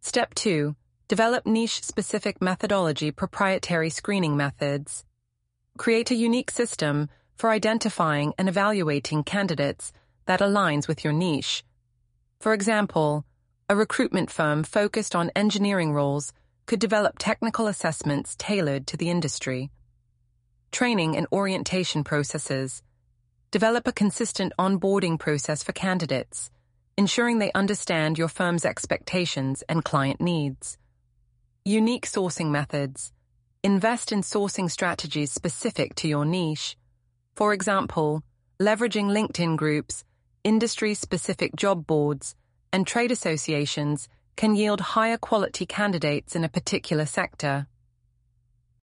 Step 2. Develop niche-specific methodology proprietary screening methods. Create a unique system for identifying and evaluating candidates that aligns with your niche. For example, a recruitment firm focused on engineering roles could develop technical assessments tailored to the industry. Training and orientation processes. Develop a consistent onboarding process for candidates, ensuring they understand your firm's expectations and client needs. Unique sourcing methods. Invest in sourcing strategies specific to your niche. For example, leveraging LinkedIn groups, industry-specific job boards, and trade associations can yield higher quality candidates in a particular sector.